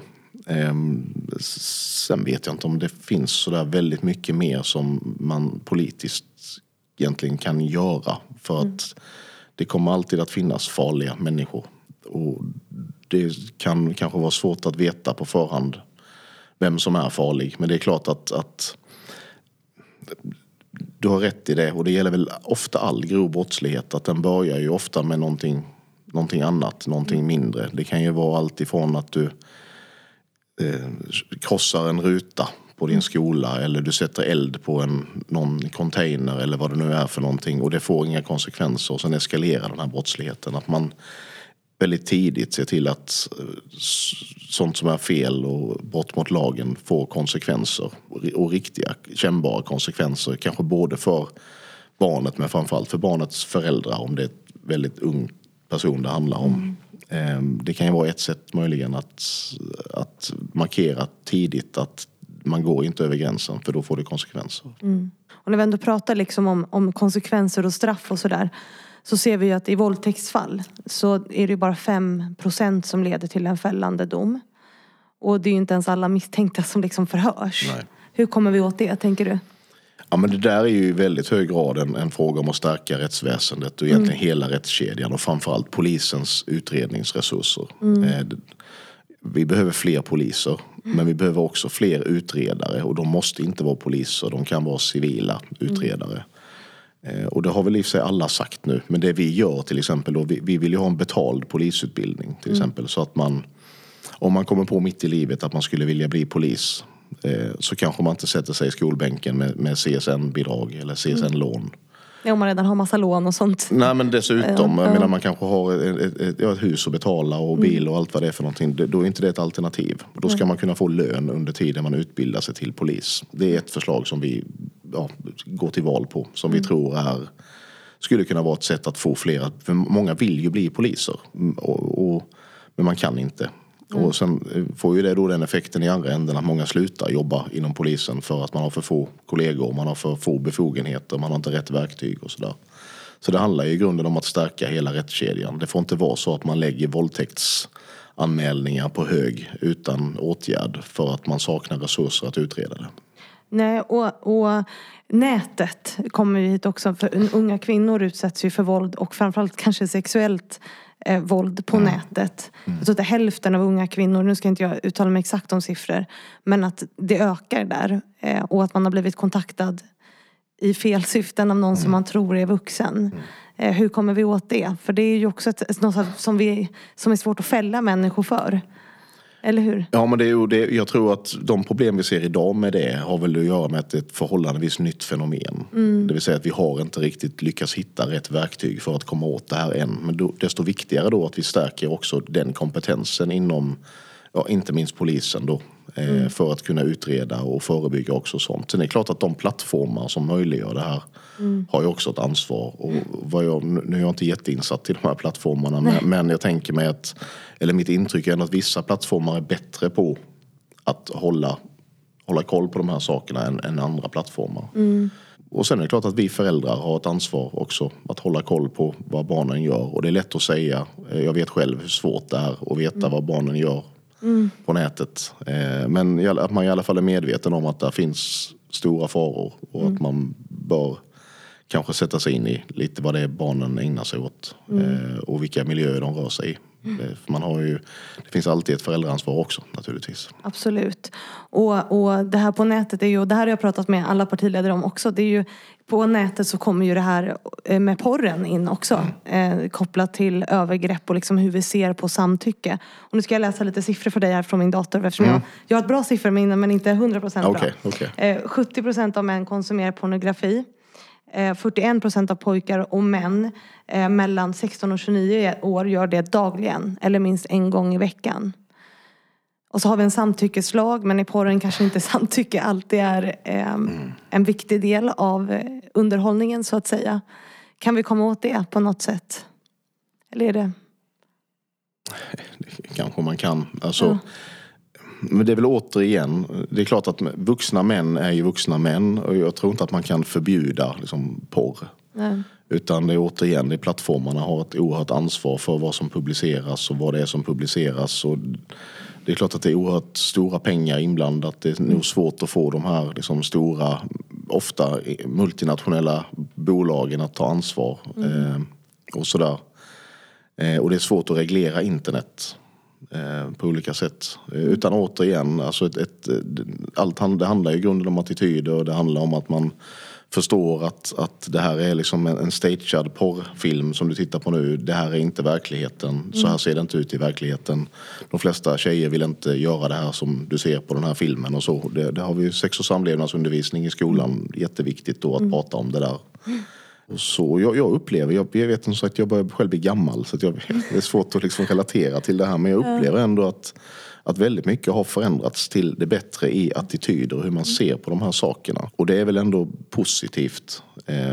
Sen vet jag inte om det finns så där väldigt mycket mer som man politiskt egentligen kan göra, för att det kommer alltid att finnas farliga människor. Och det kan kanske vara svårt att veta på förhand vem som är farlig. Men det är klart att du har rätt i det. Och det gäller väl ofta all grov brottslighet. Att den börjar ju ofta med någonting annat, någonting mindre. Det kan ju vara allt ifrån att du krossar en ruta på din skola, eller du sätter eld på någon container eller vad det nu är för någonting, och det får inga konsekvenser, och sen eskalerar den här brottsligheten. Att man väldigt tidigt ser till att sånt som är fel och brott mot lagen får konsekvenser, och riktiga kännbara konsekvenser, kanske både för barnet men framförallt för barnets föräldrar om det är ett väldigt ung person det handlar om. Det kan ju vara ett sätt möjligen att markera tidigt att man går inte över gränsen, för då får det konsekvenser. Och när vi ändå pratar liksom om konsekvenser och straff och sådär, så ser vi ju att i våldtäktsfall så är det ju bara 5% som leder till en fällande dom. Och det är ju inte ens alla misstänkta som liksom förhörs. Nej. Hur kommer vi åt det, tänker du? Ja, men det där är ju i väldigt hög grad en fråga om att stärka rättsväsendet och egentligen hela rättskedjan, och framförallt polisens utredningsresurser. Vi behöver fler poliser, men vi behöver också fler utredare, och de måste inte vara poliser, de kan vara civila utredare. Och det har väl i sig alla sagt nu, men det vi gör till exempel då, vi vill ju ha en betald polisutbildning till exempel, så att man, om man kommer på mitt i livet att man skulle vilja bli polis, så kanske man inte sätter sig i skolbänken med CSN-bidrag eller CSN-lån. Ja, om man redan har massa lån och sånt. Nej, men dessutom, jag menar, man kanske har ett hus att betala och bil och allt vad det är för någonting. Då är inte det ett alternativ. Då ska man kunna få lön under tiden man utbildar sig till polis. Det är ett förslag som vi går till val på, som vi tror skulle kunna vara ett sätt att få fler. För många vill ju bli poliser, men man kan inte. Och sen får ju det då den effekten i andra änden att många slutar jobba inom polisen för att man har för få kollegor, man har för få befogenheter, man har inte rätt verktyg och sådär. Så det handlar ju i grunden om att stärka hela rättskedjan. Det får inte vara så att man lägger våldtäktsanmälningar på hög utan åtgärd för att man saknar resurser att utreda det. Nej, och nätet kommer ju hit också. För unga kvinnor utsätts ju för våld, och framförallt kanske sexuellt våld på nätet. Jag tror att hälften av unga kvinnor, nu ska inte jag uttala mig exakt om siffror, men att det ökar där. Och att man har blivit kontaktad i fel syften av någon som man tror är vuxen. Hur kommer vi åt det? För det är ju också något som är svårt att fälla människor för. Eller hur? Ja, men jag tror att de problem vi ser idag med det har väl att göra med att det är ett förhållandevis nytt fenomen. Det vill säga att vi har inte riktigt lyckats hitta rätt verktyg för att komma åt det här än. Men desto viktigare då att vi stärker också den kompetensen inom, inte minst polisen då. För att kunna utreda och förebygga också sånt. Sen är det klart att de plattformar som möjliggör det här har ju också ett ansvar. Och nu är jag inte jätteinsatt i de här plattformarna, men jag tänker mig mitt intryck är att vissa plattformar är bättre på att hålla koll på de här sakerna än andra plattformar. Och sen är det klart att vi föräldrar har ett ansvar också att hålla koll på vad barnen gör. Och det är lätt att säga, jag vet själv hur svårt det är att veta vad barnen gör på nätet. Men att man i alla fall är medveten om att det finns stora faror och att man bör kanske sätta sig in i lite vad det är barnen ägnar sig åt och vilka miljöer de rör sig i. Det finns alltid ett föräldraansvar också naturligtvis. Absolut. Och det här på nätet är ju, och det här har jag pratat med alla partiledare om också, det är ju på nätet så kommer ju det här med porren in också. Kopplat till övergrepp och liksom hur vi ser på samtycke. Och nu ska jag läsa lite siffror för dig här från min dator. Eftersom jag har ett bra siffror men inte 100% bra. Okay. 70% av män konsumerar pornografi. 41% av pojkar och män mellan 16 och 29 år gör det dagligen. Eller minst en gång i veckan. Och så har vi en samtyckeslag, men i porren kanske inte samtycke alltid är en viktig del av underhållningen så att säga. Kan vi komma åt det på något sätt? Eller är det? Kanske man kan. Alltså, men det är väl återigen, det är klart att vuxna män är ju vuxna män. Och jag tror inte att man kan förbjuda liksom, porr. Nej. Utan det är återigen, det plattformarna har ett oerhört ansvar för vad som publiceras och vad det är som publiceras. Och det är klart att det är oerhört stora pengar inblandat. Det är nog svårt att få de här liksom, stora, ofta multinationella bolagen att ta ansvar. Och sådär. Och det är svårt att reglera internet på olika sätt. Utan återigen, alltså det handlar i grunden om attityder och det handlar om att man förstår att det här är liksom en stagead porrfilm som du tittar på nu. Det här är inte verkligheten. Så här ser det inte ut i verkligheten. De flesta tjejer vill inte göra det här som du ser på den här filmen och så. Det har vi ju sex- och samlevnadsundervisning i skolan. Jätteviktigt då att prata om det där. Och så jag upplever, jag vet inte så att jag börjar själv bli gammal så att det är svårt att liksom relatera till det här. Men jag upplever ändå att väldigt mycket har förändrats till det bättre i attityder och hur man ser på de här sakerna. Och det är väl ändå positivt.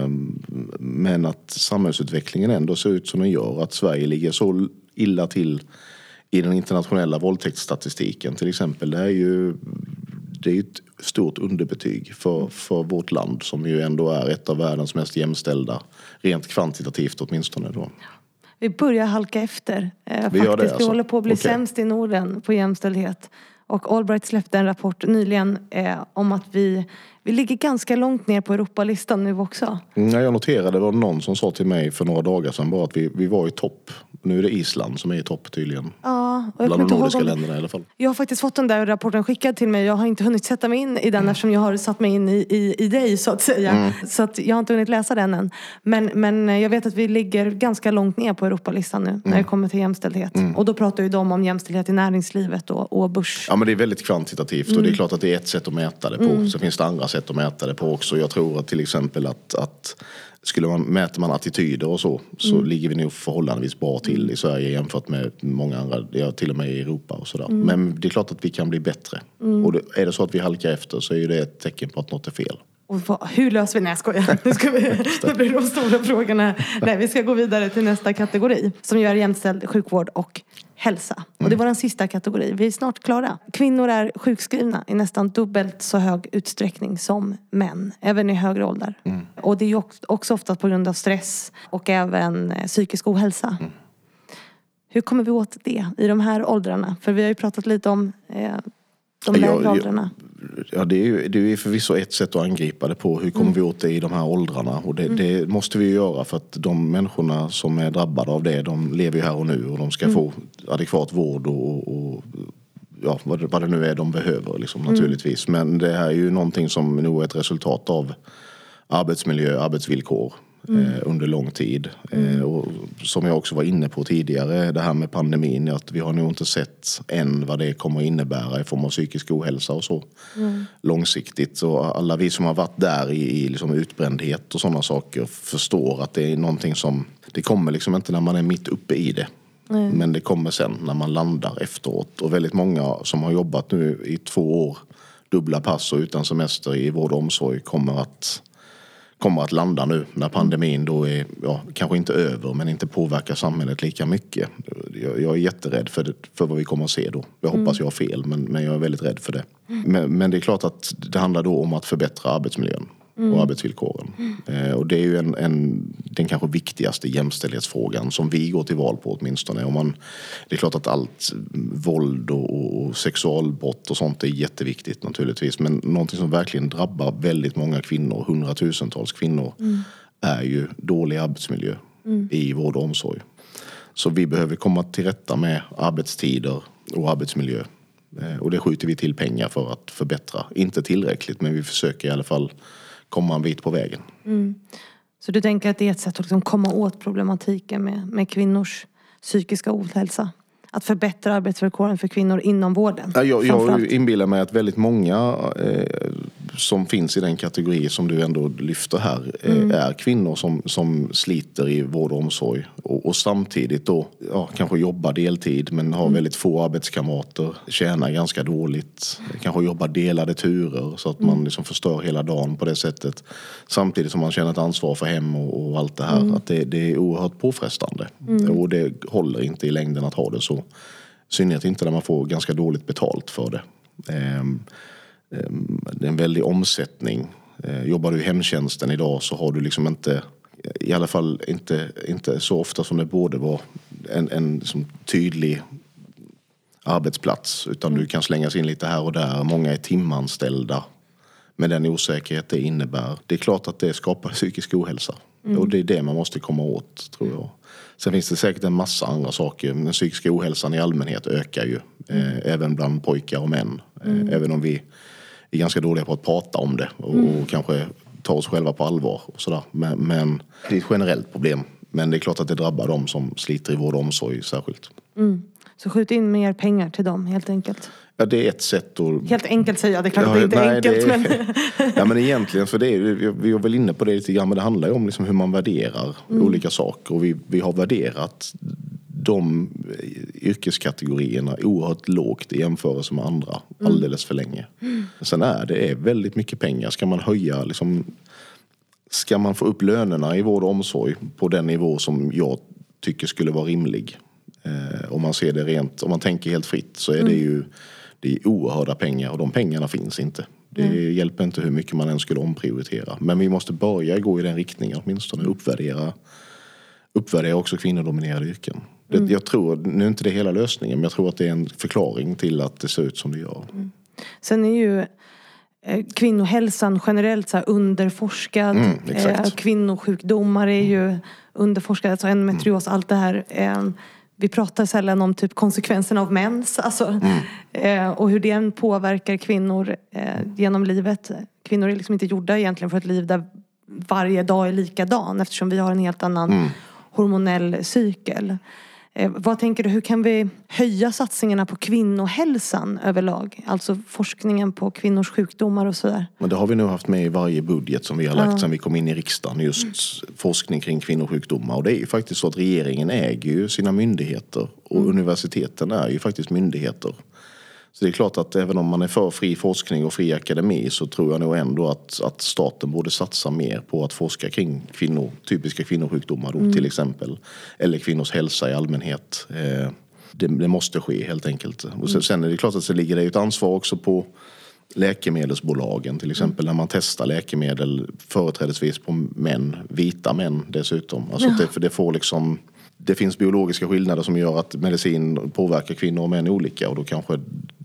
Men att samhällsutvecklingen ändå ser ut som den gör. Att Sverige ligger så illa till i den internationella våldtäktsstatistiken till exempel. Det är ju ett stort underbetyg för vårt land som ju ändå är ett av världens mest jämställda. Rent kvantitativt åtminstone då. Vi börjar halka efter. Vi gör det, alltså. Vi håller på att bli sämst i Norden på jämställdhet. Och Allbright släppte en rapport nyligen om att vi ligger ganska långt ner på Europalistan nu också. Jag noterade, det var någon som sa till mig för några dagar sedan bara att vi var i topp. Nu är det Island som är i topp tydligen. Ja, och bland de nordiska länderna i alla fall. Jag har faktiskt fått den där rapporten skickad till mig. Jag har inte hunnit sätta mig in i den eftersom jag har satt mig in i dig så att säga. Så att jag har inte hunnit läsa den än. Men jag vet att vi ligger ganska långt ner på Europalistan nu när det kommer till jämställdhet. Och då pratar ju de om jämställdhet i näringslivet och börs. Ja, men det är väldigt kvantitativt och det är klart att det är ett sätt att mäta det på. Så finns det andra sätt att mäta det på också. Jag tror att till exempel att mäter man attityder och så ligger vi nog förhållandevis bra till i Sverige jämfört med många andra, till och med i Europa och sådär. Men det är klart att vi kan bli bättre. Och är det så att vi halkar efter så är det ett tecken på att något är fel. Och hur löser vi? Nej, jag skojar. Nu blir de stora frågorna. Nej, vi ska gå vidare till nästa kategori som gör jämställd sjukvård och hälsa. Och det var den sista kategori. Vi är snart klara. Kvinnor är sjukskrivna i nästan dubbelt så hög utsträckning som män. Även i högre åldrar. Och det är ju också ofta på grund av stress och även psykisk ohälsa. Hur kommer vi åt det i de här åldrarna? För vi har ju pratat lite om De lägre åldrarna? Ja, det är ju förvisso ett sätt att angripa det på. Hur kommer vi åt det i de här åldrarna? Och det måste vi göra, för att de människorna som är drabbade av det, de lever ju här och nu och de ska få adekvat vård och ja, vad det nu är de behöver liksom, naturligtvis. Men det här är ju någonting som nog är ett resultat av arbetsvillkor under lång tid. Och som jag också var inne på tidigare, det här med pandemin, att vi har nog inte sett än vad det kommer innebära i form av psykisk ohälsa och så långsiktigt. Så alla vi som har varit där i liksom utbrändhet och sådana saker förstår att det är någonting som, det kommer liksom inte när man är mitt uppe i det. Men det kommer sen när man landar efteråt. Och väldigt många som har jobbat nu i 2 år, dubbla pass och utan semester i vård och omsorg, kommer att landa nu när pandemin då är, ja, kanske inte över, men inte påverkar samhället lika mycket. Jag är jätterädd för vad vi kommer att se då. Jag hoppas jag har fel, men jag är väldigt rädd för det. Men det är klart att det handlar då om att förbättra arbetsmiljön och arbetsvillkoren. Och det är ju den kanske viktigaste jämställdhetsfrågan som vi går till val på åtminstone. Det är klart att allt våld och sexualbrott och sånt är jätteviktigt naturligtvis. Men någonting som verkligen drabbar väldigt många kvinnor, 100-tusentals kvinnor, är ju dålig arbetsmiljö i vård och omsorg. Så vi behöver komma till rätta med arbetstider och arbetsmiljö. Och det skjuter vi till pengar för att förbättra. Inte tillräckligt, men vi försöker i alla fall komma en bit på vägen. Så du tänker att det är ett sätt att liksom komma åt problematiken med kvinnors psykiska ohälsa? Att förbättra arbetsvillkoren för kvinnor inom vården? Jag inbillar mig att väldigt många som finns i den kategori som du ändå lyfter här är kvinnor som sliter i vård och omsorg. Och samtidigt då kanske jobbar deltid men har väldigt få arbetskamrater, tjänar ganska dåligt, kanske jobbar delade turer så att man liksom förstör hela dagen på det sättet. Samtidigt som man känner ett ansvar för hem och allt det här. Att det är oerhört påfrestande. Och det håller inte i längden att ha det så. I synnerhet inte när man får ganska dåligt betalt för det. Det är en väldig omsättning. Jobbar du i hemtjänsten idag så har du liksom inte, i alla fall inte så ofta som det borde vara, en som tydlig arbetsplats. Utan du kan slängas in lite här och där. Många är timanställda med den osäkerhet det innebär. Det är klart att det skapar psykisk ohälsa. Och det är det man måste komma åt, tror jag. Sen finns det säkert en massa andra saker. Den psykiska ohälsan i allmänhet ökar ju. Även bland pojkar och män. Även om vi är ganska dåliga på att prata om det. Och kanske ta oss själva på allvar. Och sådär. Men det är ett generellt problem. Men det är klart att det drabbar dem som sliter i vård och omsorg särskilt. Så skjut in mer pengar till dem helt enkelt. Ja, det är ett sätt att... Helt enkelt säger jag, det är klart att det inte är enkelt. Men... ja, men egentligen, för det är, vi var väl inne på det lite grann, men det handlar ju om liksom hur man värderar olika saker. Och vi har värderat de yrkeskategorierna oerhört lågt i jämförelse med andra alldeles för länge. Sen det är väldigt mycket pengar. Ska man höja, liksom, ska man få upp lönerna i vård och omsorg på den nivå som jag tycker skulle vara rimlig. Om man ser det rent, om man tänker helt fritt, så är det är oerhörda pengar och de pengarna finns inte. Det hjälper inte hur mycket man än skulle omprioritera. Men vi måste börja gå i den riktningen åtminstone. Uppvärdera också kvinnodominerade yrken. Jag tror, nu är inte det hela lösningen, men jag tror att det är en förklaring till att det ser ut som det gör. Sen är ju kvinnohälsan generellt så här underforskad. Kvinnosjukdomar är ju underforskade. Alltså endometrios, allt det här. Vi pratar sällan om typ konsekvenserna av mens. Alltså, och hur det påverkar kvinnor genom livet. Kvinnor är liksom inte gjorda egentligen för ett liv där varje dag är likadan. Eftersom vi har en helt annan hormonell cykel. Vad tänker du, hur kan vi höja satsningarna på kvinnohälsan överlag? Alltså forskningen på kvinnors sjukdomar och sådär. Men det har vi nu haft med i varje budget som vi har lagt sedan vi kom in i riksdagen. Just forskning kring kvinnosjukdomar. Och det är ju faktiskt så att regeringen äger ju sina myndigheter. Och universiteten är ju faktiskt myndigheter. Så det är klart att även om man är för fri forskning och fri akademi, så tror jag nog ändå att staten borde satsa mer på att forska kring typiska kvinnosjukdomar då, till exempel. Eller kvinnors hälsa i allmänhet. Det måste ske helt enkelt. Och sen är det klart att det ligger ett ansvar också på läkemedelsbolagen till exempel, när man testar läkemedel företrädesvis på män, vita män dessutom. Alltså det får liksom... Det finns biologiska skillnader som gör att medicin påverkar kvinnor och män olika, och då kanske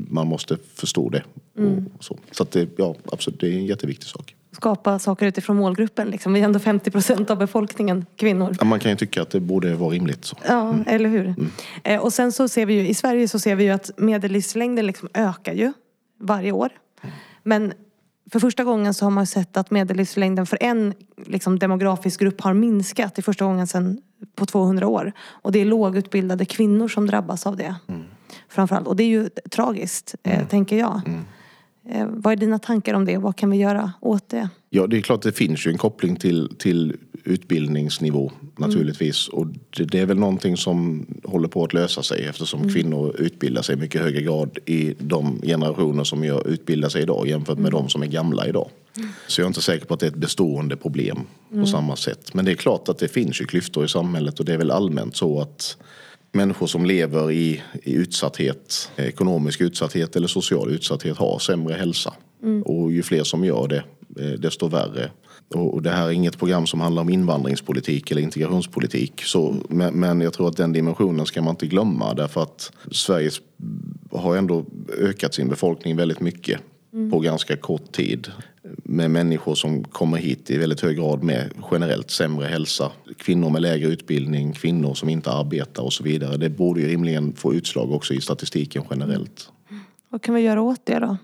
man måste förstå det. Och så att det, ja, absolut, det är en jätteviktig sak. Skapa saker utifrån målgruppen liksom. Vi är ändå 50% av befolkningen kvinnor. Ja, man kan ju tycka att det borde vara rimligt så. Ja, eller hur? Och sen så ser vi ju, i Sverige så ser vi ju att medellivslängden liksom ökar ju varje år. Men för första gången så har man sett att medellivslängden för en liksom demografisk grupp har minskat i första gången sedan på 200 år. Och det är lågutbildade kvinnor som drabbas av det. Framförallt. Och det är ju tragiskt, tänker jag. Vad är dina tankar om det? Vad kan vi göra åt det? Ja, det är klart det finns ju en koppling till utbildningsnivå naturligtvis. Och det är väl någonting som håller på att lösa sig eftersom kvinnor utbildar sig i mycket högre grad i de generationer som utbildar sig idag jämfört med de som är gamla idag. Så jag är inte säker på att det är ett bestående problem på samma sätt. Men det är klart att det finns ju klyftor i samhället och det är väl allmänt så att människor som lever i utsatthet, ekonomisk utsatthet eller social utsatthet har sämre hälsa. Och ju fler som gör det, desto värre. Och det här är inget program som handlar om invandringspolitik eller integrationspolitik. Men jag tror att den dimensionen ska man inte glömma. Därför att Sverige har ändå ökat sin befolkning väldigt mycket på ganska kort tid. Med människor som kommer hit i väldigt hög grad med generellt sämre hälsa. Kvinnor med lägre utbildning, kvinnor som inte arbetar och så vidare. Det borde ju rimligen få utslag också i statistiken generellt. Vad kan vi göra åt det då?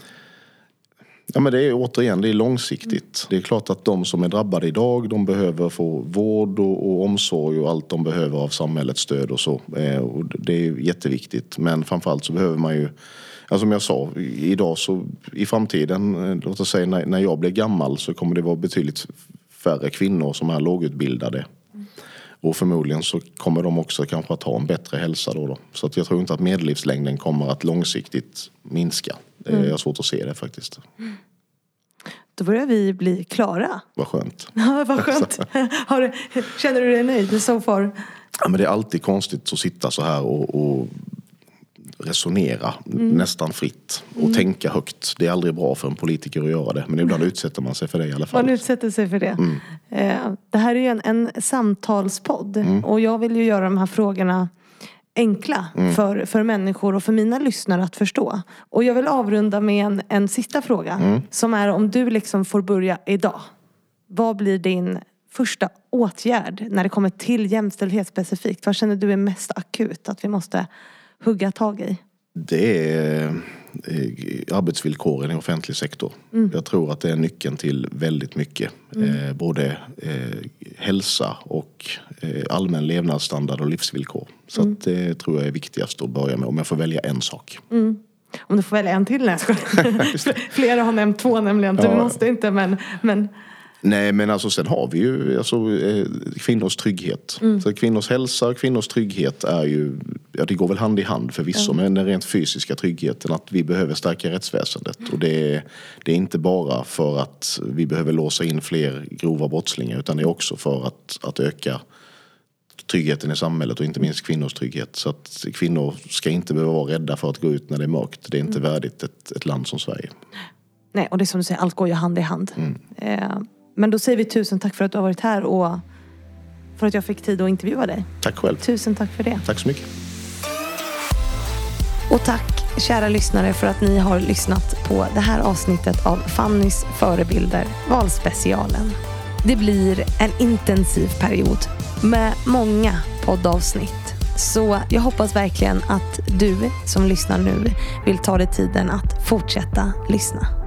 Ja, men det är återigen, det är långsiktigt. Det är klart att de som är drabbade idag, de behöver få vård och omsorg och allt de behöver av samhällets stöd och så. Och det är jätteviktigt. Men framförallt så behöver man ju, som jag sa, idag så i framtiden, låt oss säga när jag blir gammal så kommer det vara betydligt färre kvinnor som är lågutbildade. Och förmodligen så kommer de också kanske att ha en bättre hälsa då. Så att jag tror inte att medellivslängden kommer att långsiktigt minska. Jag har svårt att se det faktiskt. Då börjar vi bli klara. Vad skönt. Ja, vad skönt. Känner du dig nöjd so far? Ja, men det är alltid konstigt att sitta så här och resonera nästan fritt och tänka högt. Det är aldrig bra för en politiker att göra det. Men ibland utsätter man sig för det i alla fall. Man utsätter sig för det. Det här är ju en samtalspodd. Och jag vill ju göra de här frågorna enkla för människor och för mina lyssnare att förstå. Och jag vill avrunda med en sista fråga. Som är om du liksom får börja idag. Vad blir din första åtgärd när det kommer till jämställdhet specifikt? Vad känner du är mest akut att vi måste hugga tag i? Det är arbetsvillkoren i offentlig sektor. Jag tror att det är nyckeln till väldigt mycket. Både hälsa och allmän levnadsstandard och livsvillkor. Så att det tror jag är viktigast att börja med om jag får välja en sak. Om du får välja en till Flera har nämnt 2 nämligen. Du måste inte men... Nej, men alltså sen har vi ju kvinnors trygghet. Så kvinnors hälsa och kvinnors trygghet är ju, det går väl hand i hand förvisso, men den rent fysiska tryggheten att vi behöver stärka rättsväsendet. Och det är inte bara för att vi behöver låsa in fler grova brottslingar, utan det är också för att öka tryggheten i samhället och inte minst kvinnors trygghet. Så att kvinnor ska inte behöva vara rädda för att gå ut när det är mörkt. Det är inte värdigt ett land som Sverige. Nej, och det är som du säger, allt går ju hand i hand. Men då säger vi 1000 tack för att du har varit här och för att jag fick tid att intervjua dig. Tack själv. 1000 tack för det. Tack så mycket. Och tack kära lyssnare för att ni har lyssnat på det här avsnittet av Fannys förebilder, valspecialen. Det blir en intensiv period med många poddavsnitt. Så jag hoppas verkligen att du som lyssnar nu vill ta dig tiden att fortsätta lyssna.